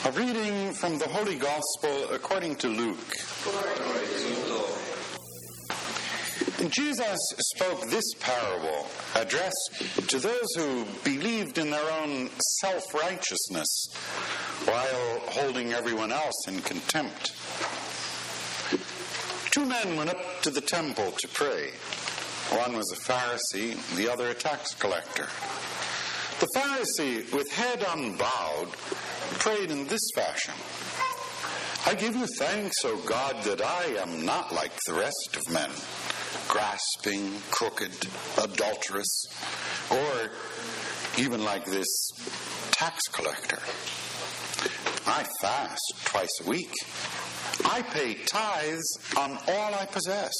A reading from the Holy Gospel according to Luke. Jesus spoke this parable addressed to those who believed in their own self-righteousness while holding everyone else in contempt. 2 men went up to the temple to pray. One was a Pharisee, the other a tax collector. The Pharisee, with head unbowed, prayed in this fashion: I give you thanks, O God, that I am not like the rest of men, grasping, crooked, adulterous, or even like this tax collector. I fast twice a week. I pay tithes on all I possess.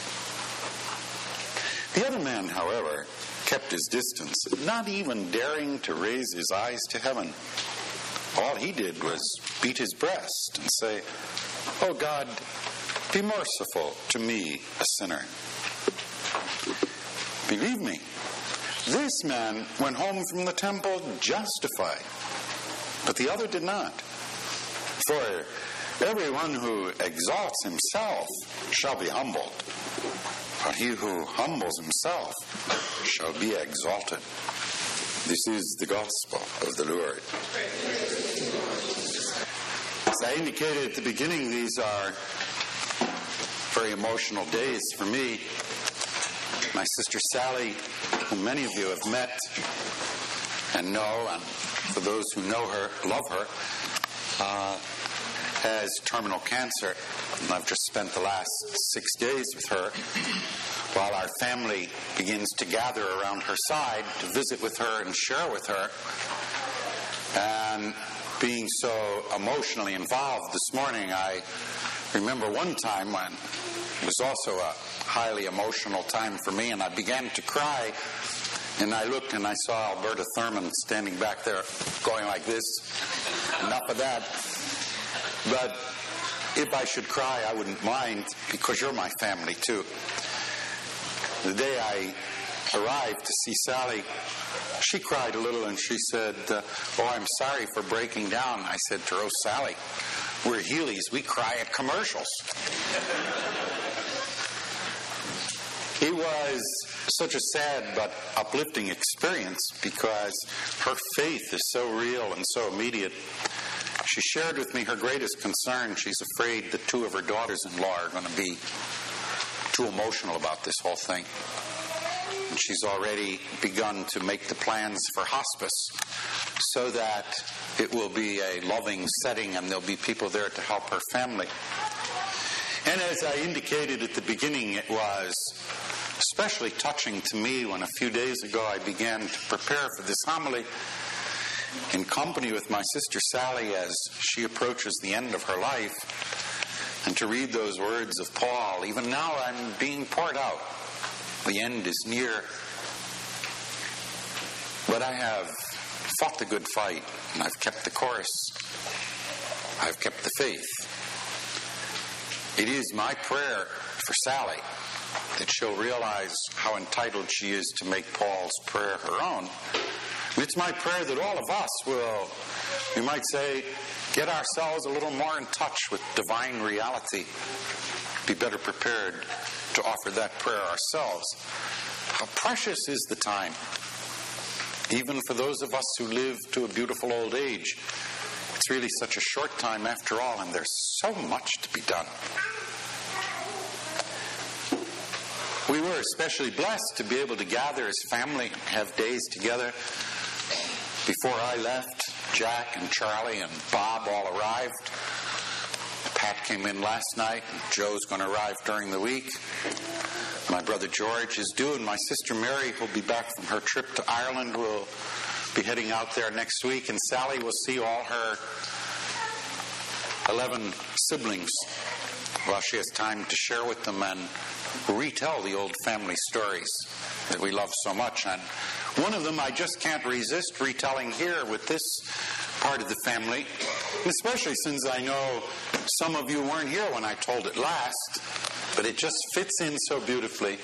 The other man, however, kept his distance, not even daring to raise his eyes to heaven. All he did was beat his breast and say, "Oh God, be merciful to me, a sinner." Believe me, this man went home from the temple justified, but the other did not. For everyone who exalts himself shall be humbled, but he who humbles himself shall be exalted. This is the gospel of the Lord. As I indicated at the beginning, these are very emotional days for me. My sister Sally, who many of you have met and know, and for those who know her, love her, has terminal cancer. And I've just spent the last 6 days with her while our family begins to gather around her side to visit with her and share with her. And being so emotionally involved this morning, I remember one time when it was also a highly emotional time for me, and I began to cry, and I looked and I saw Alberta Thurman standing back there going like this. Enough of that. But if I should cry, I wouldn't mind, because you're my family too. The day I arrived to see Sally, she cried a little and she said, "Oh, I'm sorry for breaking down." I said to her, "Oh, Sally, we're Healy's. We cry at commercials." It was such a sad but uplifting experience because her faith is so real and so immediate. She shared with me her greatest concern. She's afraid that 2 of her daughters-in-law are going to be too emotional about this whole thing. And she's already begun to make the plans for hospice so that it will be a loving setting and there'll be people there to help her family. And as I indicated at the beginning, it was especially touching to me when a few days ago I began to prepare for this homily in company with my sister Sally as she approaches the end of her life, and to read those words of Paul, "Even now I'm being poured out. The end is near. But I have fought the good fight, and I've kept the course. I've kept the faith." It is my prayer for Sally that she'll realize how entitled she is to make Paul's prayer her own. It's my prayer that all of us will, you might say, get ourselves a little more in touch with divine reality, be better prepared to offer that prayer ourselves. How precious is the time, even for those of us who live to a beautiful old age. It's really such a short time after all, and there's so much to be done. We were especially blessed to be able to gather as family and have days together. Before I left, Jack and Charlie and Bob all arrived. Pat came in last night, and Joe's going to arrive during the week. My brother George is due, and my sister Mary will be back from her trip to Ireland. We'll be heading out there next week, and Sally will see all her 11 siblings while she has time to share with them and retell the old family stories that we love so much. And one of them I just can't resist retelling here with this part of the family, especially since I know some of you weren't here when I told it last, but it just fits in so beautifully.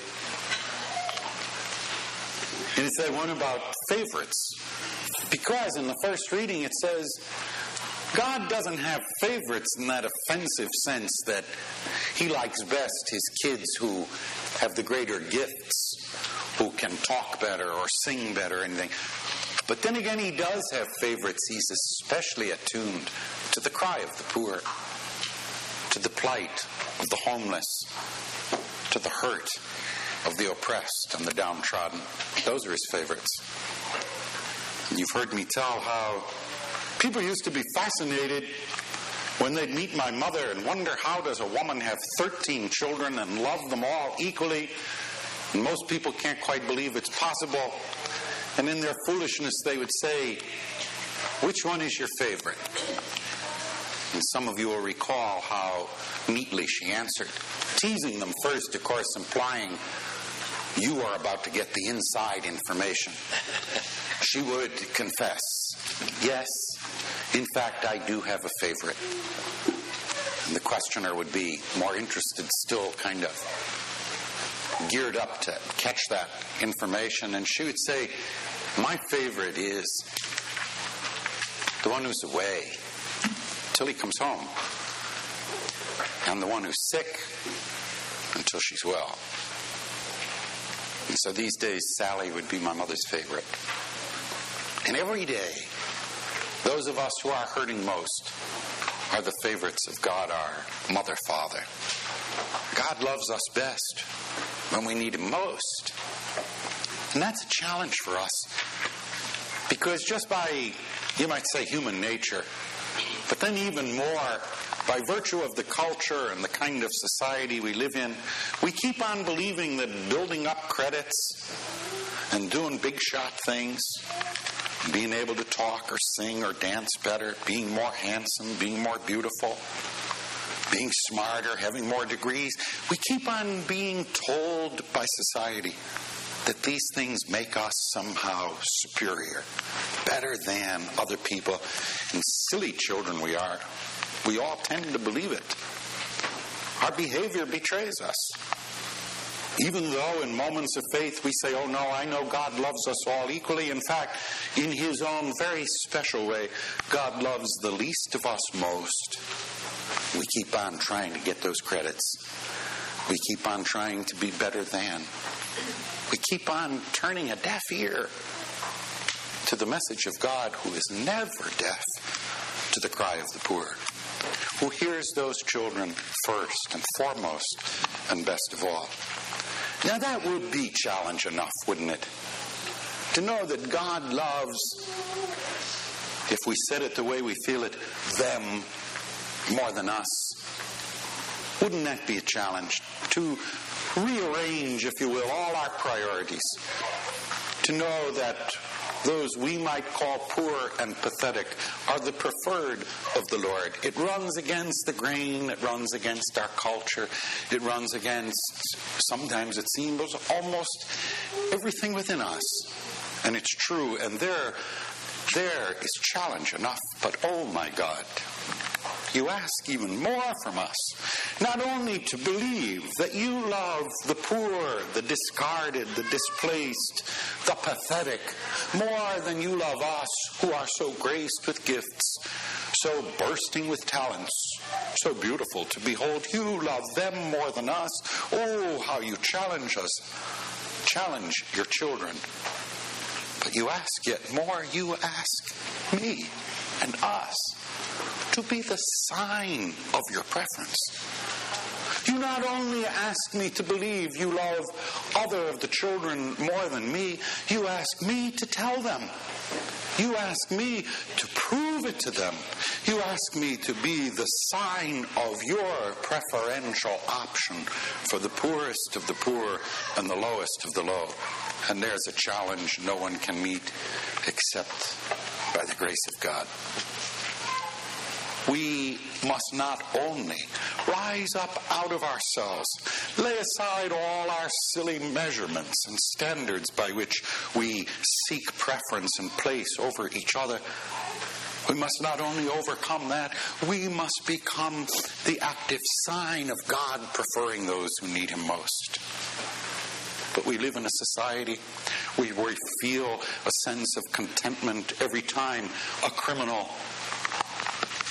And it's that one about favorites. Because in the first reading it says, God doesn't have favorites in that offensive sense that he likes best his kids who have the greater gifts, who can talk better or sing better or anything. But then again, he does have favorites. He's especially attuned to the cry of the poor, to the plight of the homeless, to the hurt of the oppressed and the downtrodden. Those are his favorites. And you've heard me tell how people used to be fascinated when they'd meet my mother and wonder, how does a woman have 13 children and love them all equally? And most people can't quite believe it's possible. And in their foolishness, they would say, which one is your favorite? And some of you will recall how neatly she answered, teasing them first, of course, implying you are about to get the inside information. She would confess, yes, in fact, I do have a favorite. And the questioner would be more interested still, kind of geared up to catch that information. And she would say, my favorite is the one who's away till he comes home, and the one who's sick until she's well. And so these days, Sally would be my mother's favorite. And every day, those of us who are hurting most are the favorites of God, our Mother, Father. God loves us best when we need him most. And that's a challenge for us, because just by, you might say, human nature, but then even more by virtue of the culture and the kind of society we live in, we keep on believing that building up credits and doing big shot things, being able to talk or sing or dance better, being more handsome, being more beautiful, being smarter, having more degrees, we keep on being told by society that these things make us somehow superior, better than other people. And silly children we are, we all tend to believe it. Our behavior betrays us. Even though in moments of faith we say, oh no, I know God loves us all equally. In fact, in his own very special way, God loves the least of us most. We keep on trying to get those credits. We keep on trying to be better than. We keep on turning a deaf ear to the message of God, who is never deaf to the cry of the poor, who hears those children first and foremost and best of all. Now that would be challenge enough, wouldn't it? To know that God loves, if we said it the way we feel it, them more than us. Wouldn't that be a challenge? To rearrange, if you will, all our priorities. To know that those we might call poor and pathetic are the preferred of the Lord. It runs against the grain. It runs against our culture. It runs against, sometimes it seems, almost everything within us. And it's true. And there is challenge enough. But oh my God, you ask even more from us. Not only to believe that you love the poor, the discarded, the displaced, the pathetic, more than you love us who are so graced with gifts, so bursting with talents, so beautiful to behold. You love them more than us. Oh, how you challenge us. Challenge your children. But you ask yet more. You ask me and us to be the sign of your preference. You not only ask me to believe you love other of the children more than me, you ask me to tell them. You ask me to prove it to them. You ask me to be the sign of your preferential option for the poorest of the poor and the lowest of the low. And there's a challenge no one can meet except by the grace of God. We must not only rise up out of ourselves, lay aside all our silly measurements and standards by which we seek preference and place over each other. We must not only overcome that, we must become the active sign of God preferring those who need him most. But we live in a society where we feel a sense of contentment every time a criminal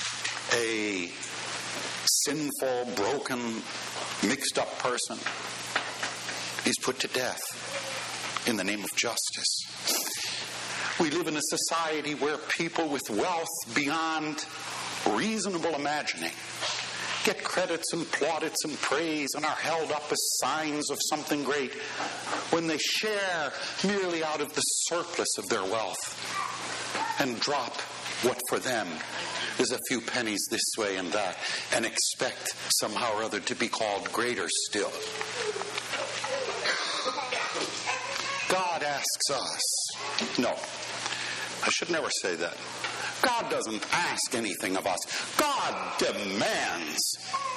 a sinful, broken, mixed up person is put to death in the name of justice. We live in a society where people with wealth beyond reasonable imagining get credits and plaudits and praise and are held up as signs of something great when they share merely out of the surplus of their wealth and drop what for them is a few pennies this way and that and expect somehow or other to be called greater still. God asks us. No, I should never say that. God doesn't ask anything of us. God demands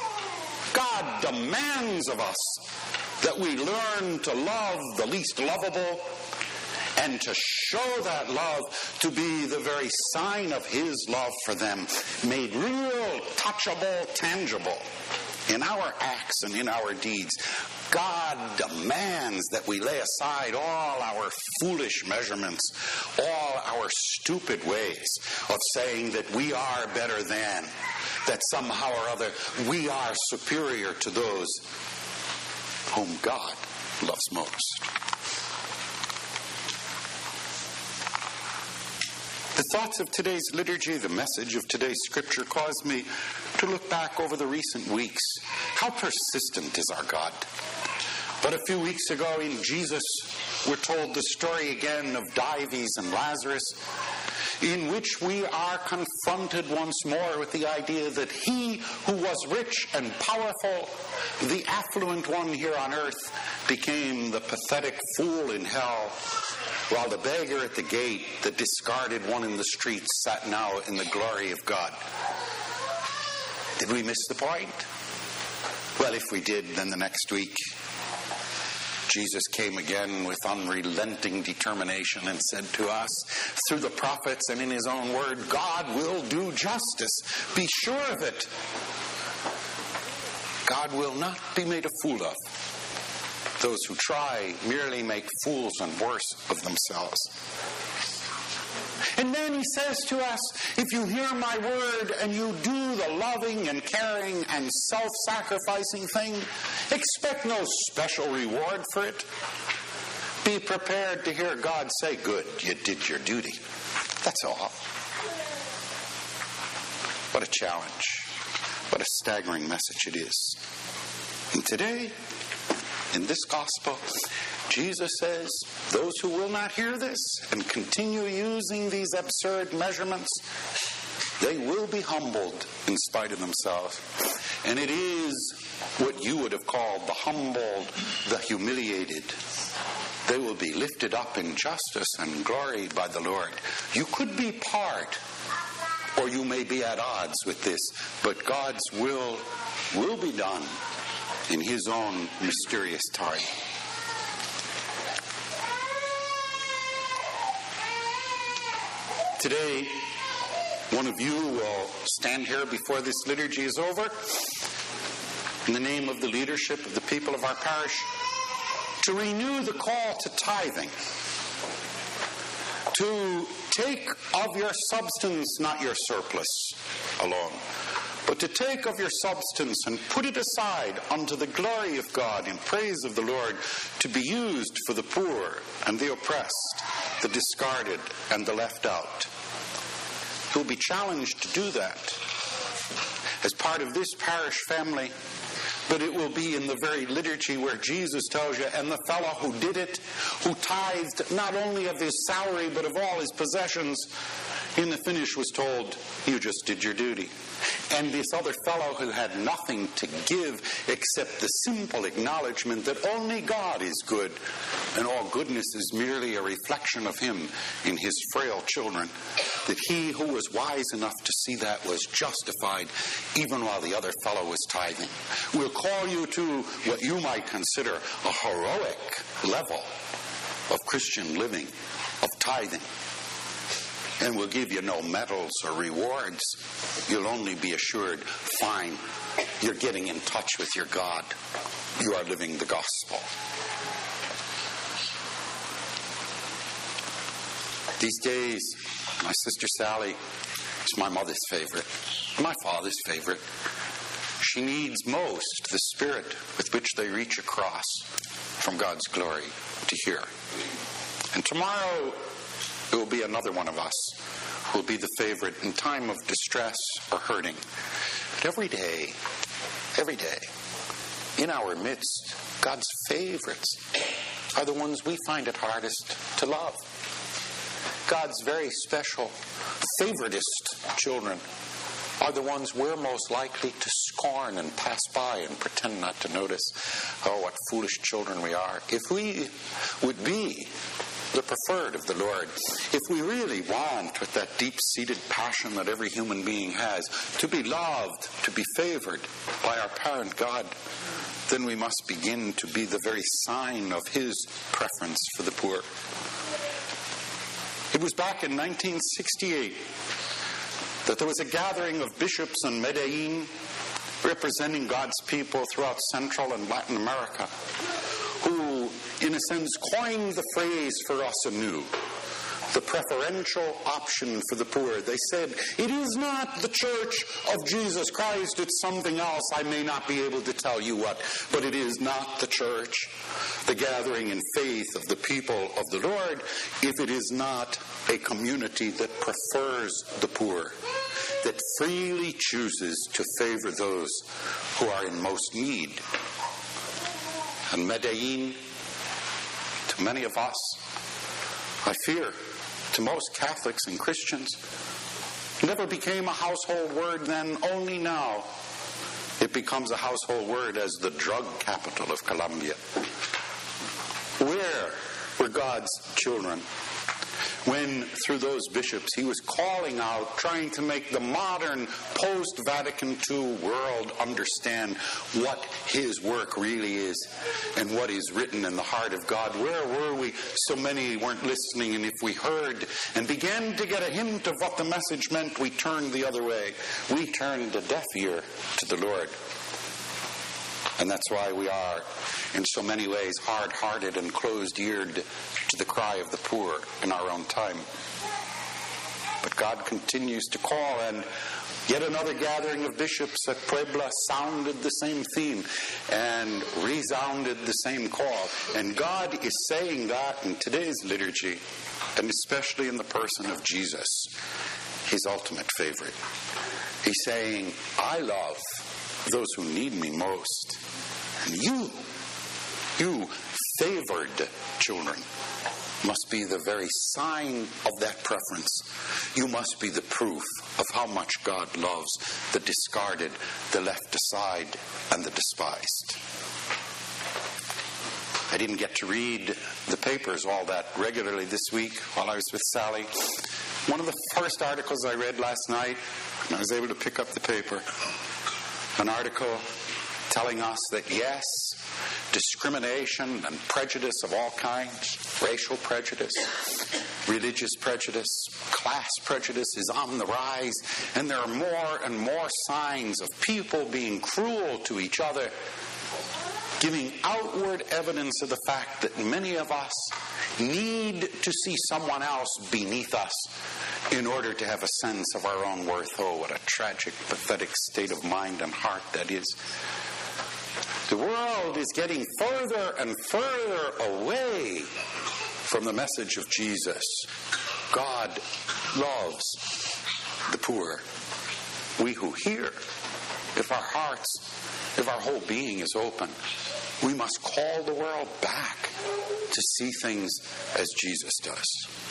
of us that we learn to love the least lovable and to show that love to be the very sign of His love for them, made real, touchable, tangible in our acts and in our deeds. God demands that we lay aside all our foolish measurements, all our stupid ways of saying that we are better than, that somehow or other we are superior to those whom God loves most. The thoughts of today's liturgy, the message of today's scripture, caused me to look back over the recent weeks. How persistent is our God? But a few weeks ago in Jesus, we're told the story again of Dives and Lazarus, in which we are confronted once more with the idea that he who was rich and powerful, the affluent one here on earth, became the pathetic fool in hell, while the beggar at the gate, the discarded one in the streets, sat now in the glory of God. Did we miss the point? Well, if we did, then the next week Jesus came again with unrelenting determination and said to us, through the prophets and in His own word, God will do justice. Be sure of it. God will not be made a fool of. Those who try merely make fools and worse of themselves. And then He says to us, if you hear my word and you do the loving and caring and self-sacrificing thing, expect no special reward for it. Be prepared to hear God say, good, you did your duty. That's all. What a challenge. What a staggering message it is. And today, in this gospel, Jesus says, those who will not hear this and continue using these absurd measurements, they will be humbled in spite of themselves. And it is what you would have called the humbled, the humiliated. They will be lifted up in justice and glory by the Lord. You could be part, or you may be at odds with this, but God's will be done in His own mysterious time. Today, one of you will stand here before this liturgy is over in the name of the leadership of the people of our parish to renew the call to tithing, to take of your substance, not your surplus alone, but to take of your substance and put it aside unto the glory of God in praise of the Lord, to be used for the poor and the oppressed, the discarded and the left out. You'll be challenged to do that as part of this parish family, but it will be in the very liturgy where Jesus tells you, and the fellow who did it, who tithed not only of his salary but of all his possessions, in the finish was told, you just did your duty. And this other fellow who had nothing to give except the simple acknowledgement that only God is good, and all goodness is merely a reflection of Him in His frail children, that he who was wise enough to see that was justified even while the other fellow was tithing. We'll call you to what you might consider a heroic level of Christian living, of tithing. And we'll give you no medals or rewards. You'll only be assured, fine, you're getting in touch with your God. You are living the gospel. These days, my sister Sally is my mother's favorite, my father's favorite. She needs most the spirit with which they reach across from God's glory to here. And tomorrow it will be another one of us who will be the favorite in time of distress or hurting. But every day, in our midst, God's favorites are the ones we find it hardest to love. God's very special, favoritist children are the ones we're most likely to scorn and pass by and pretend not to notice. Oh, what foolish children we are. If we would be the preferred of the Lord, if we really want, with that deep-seated passion that every human being has, to be loved, to be favored by our parent God, then we must begin to be the very sign of His preference for the poor. It was back in 1968 that there was a gathering of bishops in Medellin representing God's people throughout Central and Latin America who, in a sense, coined the phrase for us anew, the preferential option for the poor. They said, it is not the Church of Jesus Christ, it's something else. I may not be able to tell you what, but it is not the Church, the gathering in faith of the people of the Lord, if it is not a community that prefers the poor, that freely chooses to favor those who are in most need. And Medellin, to many of us, I fear, to most Catholics and Christians, never became a household word then. Only now it becomes a household word as the drug capital of Colombia. Where were God's children when, through those bishops, He was calling out, trying to make the modern post-Vatican II world understand what His work really is and what is written in the heart of God? Where were we? So many weren't listening, and if we heard and began to get a hint of what the message meant, we turned the other way. We turned a deaf ear to the Lord. And that's why we are, in so many ways, hard-hearted and closed-eared to the cry of the poor in our own time. But God continues to call, and yet another gathering of bishops at Puebla sounded the same theme and resounded the same call. And God is saying that in today's liturgy, and especially in the person of Jesus, His ultimate favorite. He's saying, I love those who need me most. And you favored children, must be the very sign of that preference. You must be the proof of how much God loves the discarded, the left aside, and the despised. I didn't get to read the papers all that regularly this week while I was with Sally. One of the first articles I read last night, and I was able to pick up the paper, an article telling us that yes, discrimination and prejudice of all kinds, racial prejudice, religious prejudice, class prejudice is on the rise, and there are more and more signs of people being cruel to each other, giving outward evidence of the fact that many of us need to see someone else beneath us in order to have a sense of our own worth. Oh, what a tragic, pathetic state of mind and heart that is. The world is getting further and further away from the message of Jesus. God loves the poor. We who hear, if our hearts, if our whole being is open, we must call the world back to see things as Jesus does.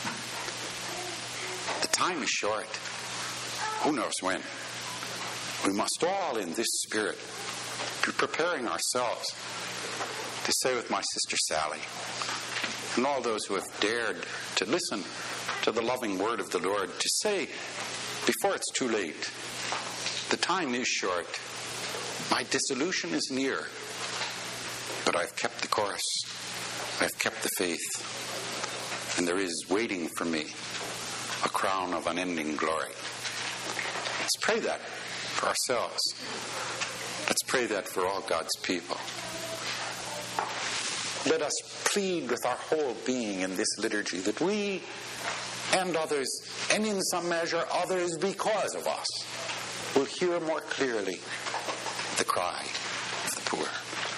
The time is short. Who knows when? We must all, in this spirit, be preparing ourselves to say with my sister Sally, and all those who have dared to listen to the loving word of the Lord, to say, before it's too late, the time is short, my dissolution is near, but I've kept the course, I've kept the faith, and there is waiting for me a crown of unending glory. Let's pray that for ourselves. Let's pray that for all God's people. Let us plead with our whole being in this liturgy that we and others, and in some measure others because of us, will hear more clearly the cry of the poor.